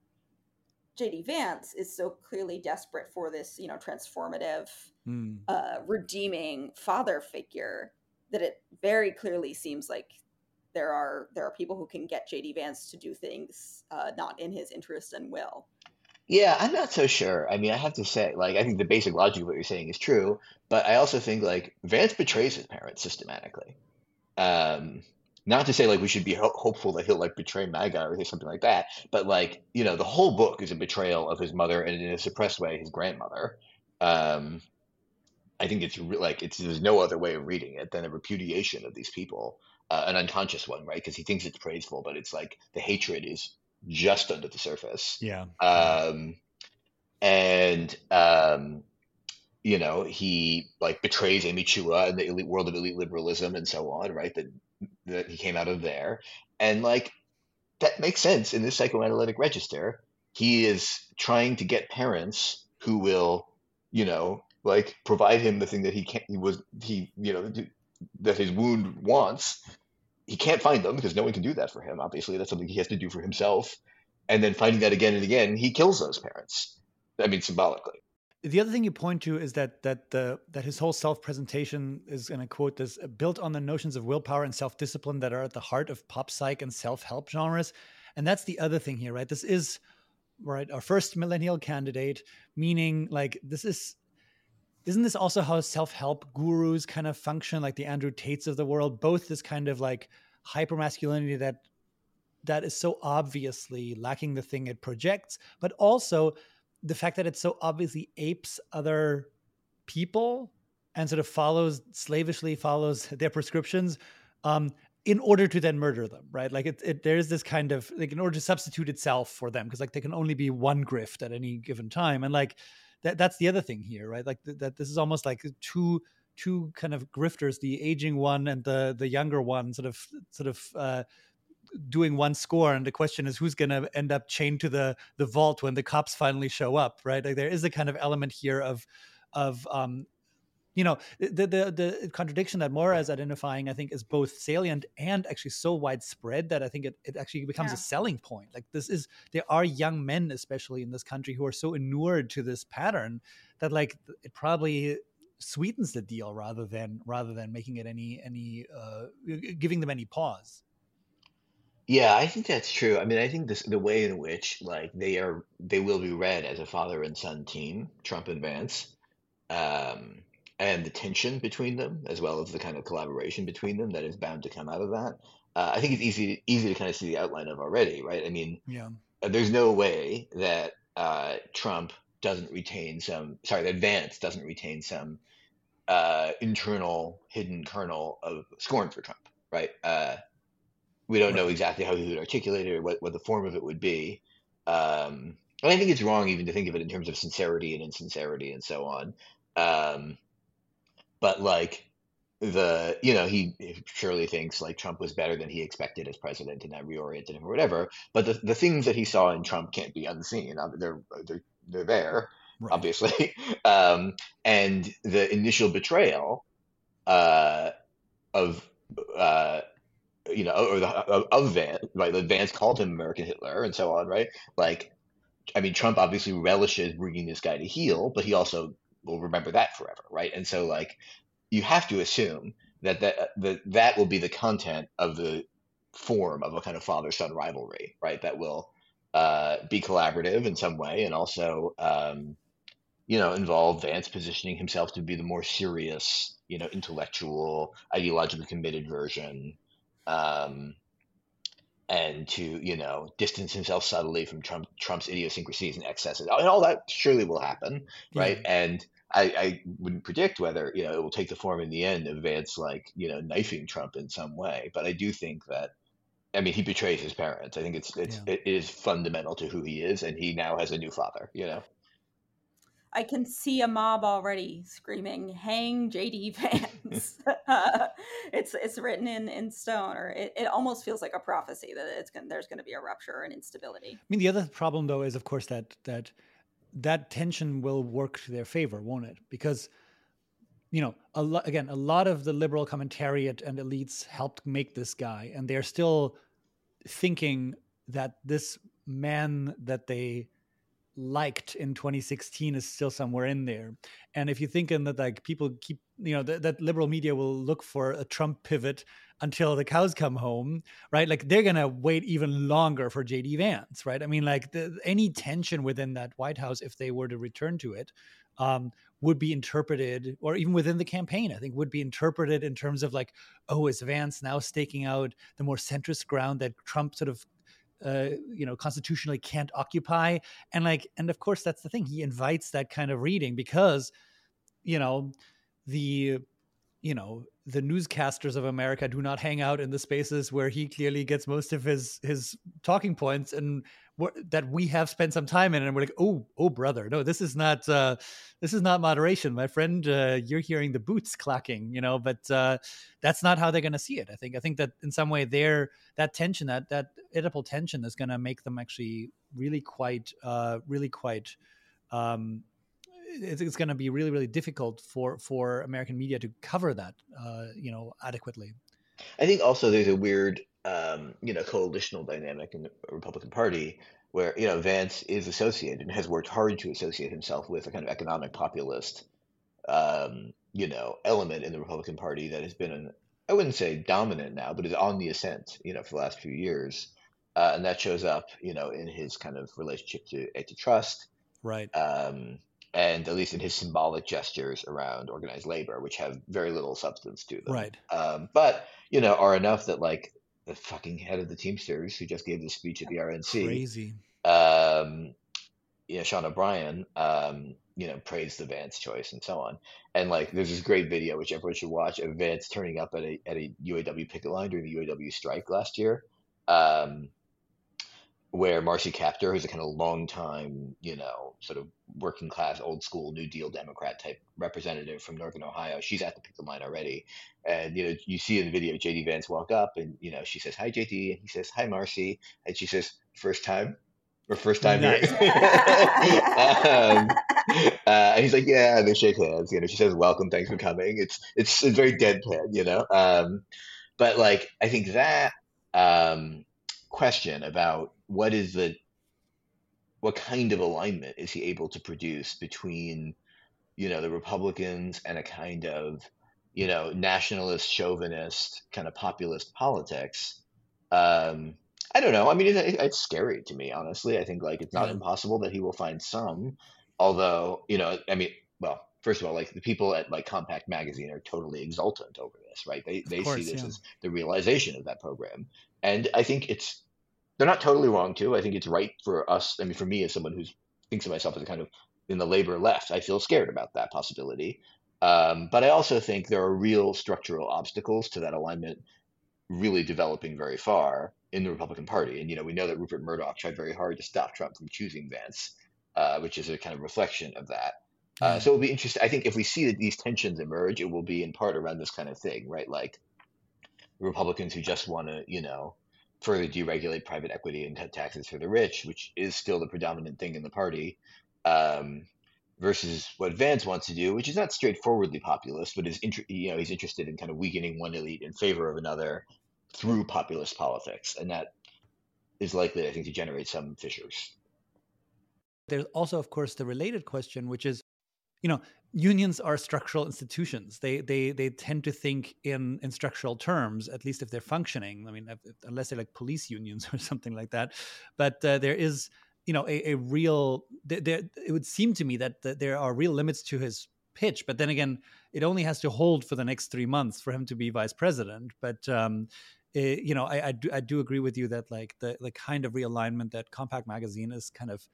J D Vance is so clearly desperate for this, you know, transformative, Mm. uh, redeeming father figure that it very clearly seems like there are there are people who can get J D Vance to do things uh, not in his interest and will. Yeah, I'm not so sure. I mean, I have to say, like, I think the basic logic of what you're saying is true, but I also think like Vance betrays his parents systematically. Um, not to say like we should be ho- hopeful that he'll like betray MAGA or something like that, but like, you know, the whole book is a betrayal of his mother and in a suppressed way, his grandmother. Um, I think it's re- like it's there's no other way of reading it than a repudiation of these people, uh, an unconscious one, right? Because he thinks it's praiseful, but it's like the hatred is just under the surface. Yeah. Yeah. Um, and um, you know, he like betrays Amy Chua and the elite world of elite liberalism and so on, right? That that he came out of there, and like that makes sense in this psychoanalytic register. He is trying to get parents who will, you know, like provide him the thing that he can't, he was, he, you know, that his wound wants. He can't find them because no one can do that for him. Obviously, that's something he has to do for himself. And then finding that again and again, he kills those parents. I mean, symbolically. The other thing you point to is that that the that his whole self-presentation is, and I quote this, built on the notions of willpower and self-discipline that are at the heart of pop psych and self-help genres. And that's the other thing here, right? This is right our first millennial candidate, meaning like this is isn't this also how self-help gurus kind of function, like the Andrew Tates of the world, both this kind of like hypermasculinity that that is so obviously lacking the thing it projects, but also the fact that it so obviously apes other people and sort of follows slavishly follows their prescriptions um, in order to then murder them, right? Like it, it there's this kind of like in order to substitute itself for them, because like there can only be one grift at any given time, and like that that's the other thing here, right? Like th- that this is almost like two two kind of grifters, the aging one and the the younger one, sort of sort of. Uh, doing one score, and the question is who's going to end up chained to the the vault when the cops finally show up, right? Like there is a kind of element here of of um you know the the the contradiction that Moira is identifying, I think, is both salient and actually so widespread that I think it, it actually becomes Yeah. a selling point. Like this is there are young men, especially in this country, who are so inured to this pattern that like it probably sweetens the deal rather than rather than making it any any uh giving them any pause. Yeah, I think that's true. I mean, I think this the way in which like they are they will be read as a father and son team, Trump and Vance, um, and the tension between them, as well as the kind of collaboration between them that is bound to come out of that. Uh, I think it's easy easy to kind of see the outline of already, right? I mean, Yeah. uh, there's no way that uh, Trump doesn't retain some, sorry, that Vance doesn't retain some uh, internal hidden kernel of scorn for Trump, right? Uh, we don't know Right. exactly how he would articulate it or what, what the form of it would be. Um, and I think it's wrong even to think of it in terms of sincerity and insincerity and so on. Um, but like the, you know, he surely thinks like Trump was better than he expected as president and that reoriented him or whatever. But the, the things that he saw in Trump can't be unseen. Uh, They're, they're, they're there, Right. obviously. um, and the initial betrayal uh, of, uh, you know, or the of, of Vance, right? The Vance called him American Hitler and so on, right? Like, I mean, Trump obviously relishes bringing this guy to heel, but he also will remember that forever, right? And so, like, you have to assume that that that, that will be the content of the form of a kind of father-son rivalry, right? That will uh, be collaborative in some way, and also, um, you know, involve Vance positioning himself to be the more serious, you know, intellectual, ideologically committed version. Um, and to, you know, distance himself subtly from Trump, Trump's idiosyncrasies and excesses. And all that surely will happen, right? Yeah. And I, I wouldn't predict whether, you know, it will take the form in the end of Vance, like, you know, knifing Trump in some way. But I do think that, I mean, he betrays his parents. I think it's it's Yeah. it is fundamental to who he is, and he now has a new father, you know. I can see a mob already screaming, "Hang J D Vance!" uh, it's it's written in, in stone, or it, it almost feels like a prophecy that it's going there's going to be a rupture and instability. I mean, the other problem though is, of course, that that that tension will work to their favor, won't it? Because you know, a lo- again, a lot of the liberal commentariat and elites helped make this guy, and they're still thinking that this man that they liked in twenty sixteen is still somewhere in there. And if you think in that, like, people keep, you know, th- that liberal media will look for a Trump pivot until the cows come home, right? Like, they're going to wait even longer for J D Vance, right? I mean, like, the, any tension within that White House, if they were to return to it, um, would be interpreted, or even within the campaign, I think would be interpreted in terms of like, oh, is Vance now staking out the more centrist ground that Trump sort of uh, you know, constitutionally can't occupy? And like, and of course, that's the thing. He invites that kind of reading because, you know, the, you know, the newscasters of America do not hang out in the spaces where he clearly gets most of his his talking points, and wh- that we have spent some time in, and we're like, oh, oh, brother, no, this is not uh, this is not moderation, my friend. Uh, you're hearing the boots clacking, you know, but uh, that's not how they're going to see it. I think. I think that in some way, there that tension, that that Oedipal tension, is going to make them actually really quite, uh, really quite. Um, it's, it's going to be really, really difficult for for American media to cover that, uh, you know, adequately. I think also there's a weird, um, you know, coalitional dynamic in the Republican Party where, you know, Vance is associated and has worked hard to associate himself with a kind of economic populist, um, you know, element in the Republican Party that has been an, I wouldn't say dominant now, but is on the ascent, you know, for the last few years. Uh, and that shows up, you know, in his kind of relationship to antitrust, Right. um, and at least in his symbolic gestures around organized labor, which have very little substance to them, Right. um, but you know are enough that like the fucking head of the Teamsters, who just gave the speech at the R N C, Crazy. um, you know, Sean O'Brien, um, you know, praised the Vance choice and so on. And like, there's this great video which everyone should watch of Vance turning up at a at a U A W picket line during the U A W strike last year. Um, where Marcy Kaptur, who's a kind of long time, you know, sort of working class, old school, New Deal Democrat type representative from Northern Ohio, she's at the picket line already. And, you know, you see in the video J D Vance walk up and, you know, she says, "Hi, J D." And he says, "Hi, Marcy." And she says, "First time?" Or "First time Nice. here?" um, uh, and he's like, "Yeah," and they shake hands. You know, she says, "Welcome, thanks for coming." It's, it's, it's very deadpan, you know? Um, but like, I think that, um, question about what is the what kind of alignment is he able to produce between, you know, the Republicans and a kind of, you know, nationalist, chauvinist, kind of populist politics. Um, I don't know. I mean, it, it, it's scary to me, honestly. I think like it's not Yeah. impossible that he will find some, although, you know, I mean, well, first of all, like the people at like Compact Magazine are totally exultant over this, right? They Of they see course, this yeah. as the realization of that program, and I think it's they're not totally wrong too. I think it's right for us. I mean, for me as someone who thinks of myself as a kind of in the labor left, I feel scared about that possibility. Um, but I also think there are real structural obstacles to that alignment really developing very far in the Republican Party. And you know, we know that Rupert Murdoch tried very hard to stop Trump from choosing Vance, uh, which is a kind of reflection of that. Uh, Yeah. so it'll be interesting. I think if we see that these tensions emerge, it will be in part around this kind of thing, right? Like Republicans who just want to, you know, further deregulate private equity and cut taxes for the rich, which is still the predominant thing in the party, um, versus what Vance wants to do, which is not straightforwardly populist, but is inter- you know he's interested in kind of weakening one elite in favor of another through populist politics, and that is likely, I think, to generate some fissures. There's also, of course, the related question, which is, you know, unions are structural institutions. They they they tend to think in in structural terms, at least if they're functioning. I mean, if, unless they're like police unions or something like that. But uh, there is, you know, a, a real. There, there, it would seem to me that, that there are real limits to his pitch. But then again, it only has to hold for the next three months for him to be vice president. But um, it, you know, I, I do I do agree with you that like the the kind of realignment that Compact Magazine is kind of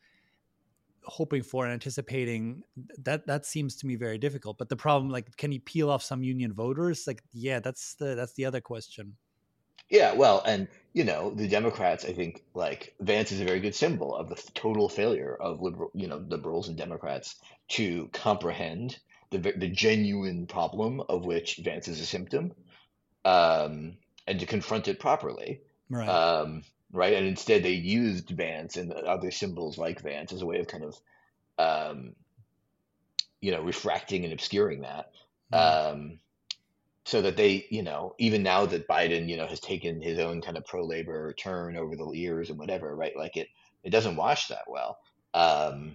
hoping for and anticipating, that that seems to me very difficult. But the problem, like, can he peel off some union voters? Like, yeah, that's the that's the other question. Yeah, well, and you know, the Democrats, I think, like Vance is a very good symbol of the total failure of liberal, you know, liberals and Democrats to comprehend the the genuine problem of which Vance is a symptom, um, and to confront it properly. Right. Um, right. And instead, they used Vance and other symbols like Vance as a way of kind of, um, you know, refracting and obscuring that. Mm. Um, so that they, you know, even now that Biden, you know, has taken his own kind of pro labor turn over the years and whatever, right? Like it, it doesn't wash that well. Um,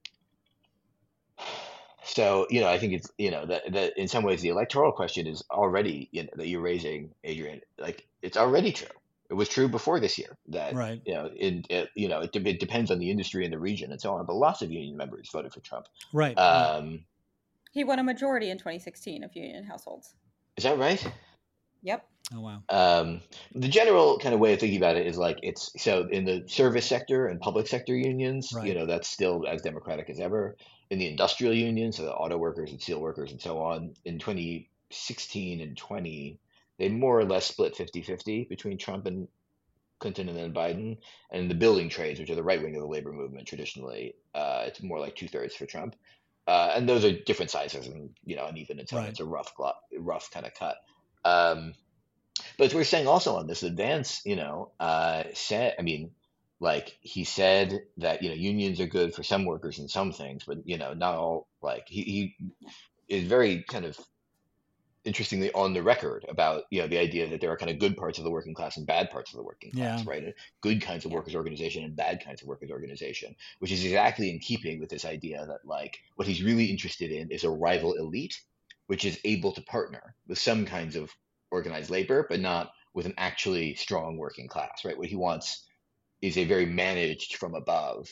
so, you know, I think it's, you know, that, that in some ways the electoral question is already, you know, that you're raising, Adrian, like it's already true. It was true before this year that, Right. you know, it, it you know, it, it depends on the industry and the region and so on, but lots of union members voted for Trump. Right. right. Um, He won a majority in twenty sixteen of union households. is that right? Yep. Oh, wow. Um, the general kind of way of thinking about it is like it's so in the service sector and public sector unions, you Right. know, that's still as democratic as ever. In the industrial unions, so the auto workers and steel workers and so on, in twenty sixteen and twenty, they more or less split fifty-fifty between Trump and Clinton and then Biden. And the building trades, which are the right wing of the labor movement traditionally, uh, it's more like two thirds for Trump. Uh, and those are different sizes and, you know, uneven and so on. Right. It's a rough, glo- rough kind of cut. Um, but as we're saying also on this, Vance, you know, uh, said, I mean, like he said that, you know, unions are good for some workers and some things, but, you know, not all, like he, he is very kind of interestingly on the record about, you know, the idea that there are kind of good parts of the working class and bad parts of the working class, Yeah. right? And good kinds of Yeah. workers organization and bad kinds of workers organization, which is exactly in keeping with this idea that like what he's really interested in is a rival elite, which is able to partner with some kinds of organized labor, but not with an actually strong working class, right? What he wants is a very managed from above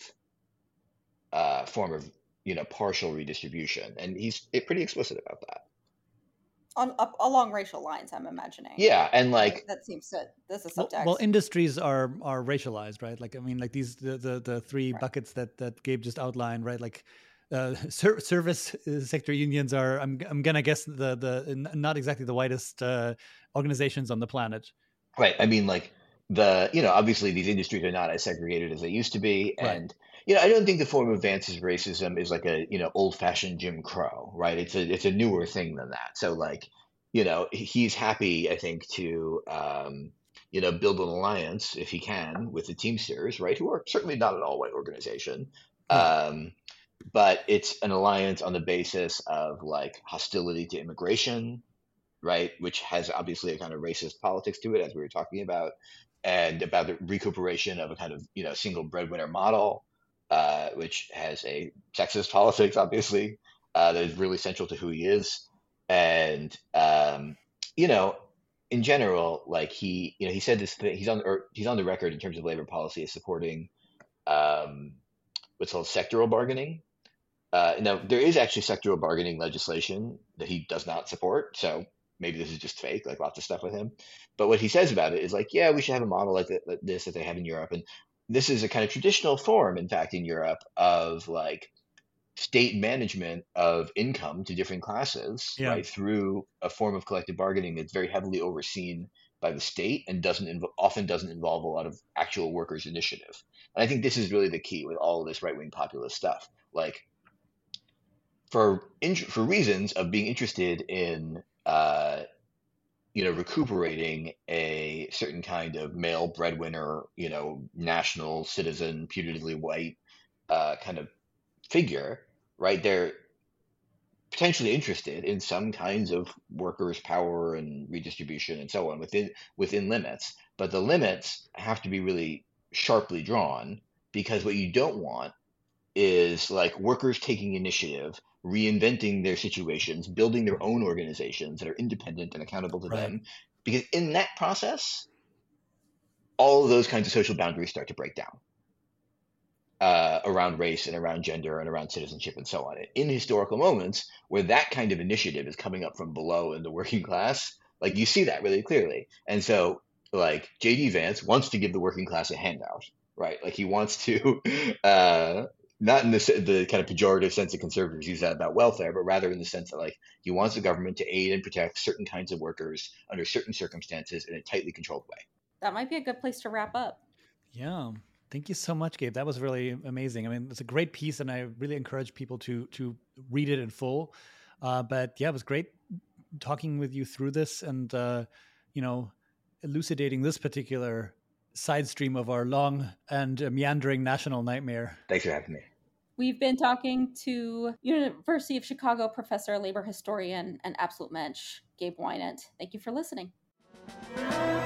uh, form of, you know, partial redistribution. And he's pretty explicit about that. On up, along racial lines, I'm imagining. Yeah, and like Right? That seems to this is Well, subtext. well, industries are are racialized, right? Like I mean, like these the the, the three Right. buckets that that Gabe just outlined, right? Like uh, ser- service uh, sector unions are, I'm I'm gonna guess the the n- not exactly the whitest uh, organizations on the planet. right. I mean, like the, you know, obviously these industries are not as segregated as they used to be. Right. And, you know, I don't think the form of Vance's racism is like a, you know, old fashioned Jim Crow, right? It's a, it's a newer thing than that. So like, you know, he- he's happy, I think, to, um, you know, build an alliance if he can with the Teamsters, right? Who are certainly not an all white organization. Right. Um, but it's an alliance on the basis of like hostility to immigration, right? Which has obviously a kind of racist politics to it, as we were talking about, and about the recuperation of a kind of, you know, single breadwinner model, uh, which has a sexist politics, obviously, uh, that is really central to who he is. And, um, you know, in general, like he, you know, he said this thing, he's on, or he's on the record in terms of labor policy as supporting um, what's called sectoral bargaining. Uh, now, there is actually sectoral bargaining legislation that he does not support. So maybe this is just fake, like lots of stuff with him. But what he says about it is like, yeah, we should have a model like, th- like this that they have in Europe. And this is a kind of traditional form, in fact, in Europe of like state management of income to different classes, Yeah. right, through a form of collective bargaining that's very heavily overseen by the state and doesn't inv- often doesn't involve a lot of actual workers' initiative. And I think this is really the key with all of this right-wing populist stuff. Like, for in, for reasons of being interested in uh, you know, recuperating a certain kind of male breadwinner, you know, national citizen, putatively white uh, kind of figure, right? They're potentially interested in some kinds of workers' power and redistribution and so on within within limits, but the limits have to be really sharply drawn, because what you don't want is like workers taking initiative, reinventing their situations, building their own organizations that are independent and accountable to Right. them. Because in that process, all of those kinds of social boundaries start to break down uh, around race and around gender and around citizenship and so on. In historical moments where that kind of initiative is coming up from below in the working class, like you see that really clearly. And so like J D Vance wants to give the working class a handout, right? Like he wants to uh, not in the, the kind of pejorative sense that conservatives use that about welfare, but rather in the sense that like he wants the government to aid and protect certain kinds of workers under certain circumstances in a tightly controlled way. That might be a good place to wrap up. Yeah. Thank you so much, Gabe. That was really amazing. I mean, it's a great piece, and I really encourage people to to read it in full. Uh, but yeah, it was great talking with you through this, and uh, you know, elucidating this particular side stream of our long and uh, meandering national nightmare. Thanks for having me. We've been talking to University of Chicago professor, labor historian, and absolute mensch, Gabe Wynant. Thank you for listening.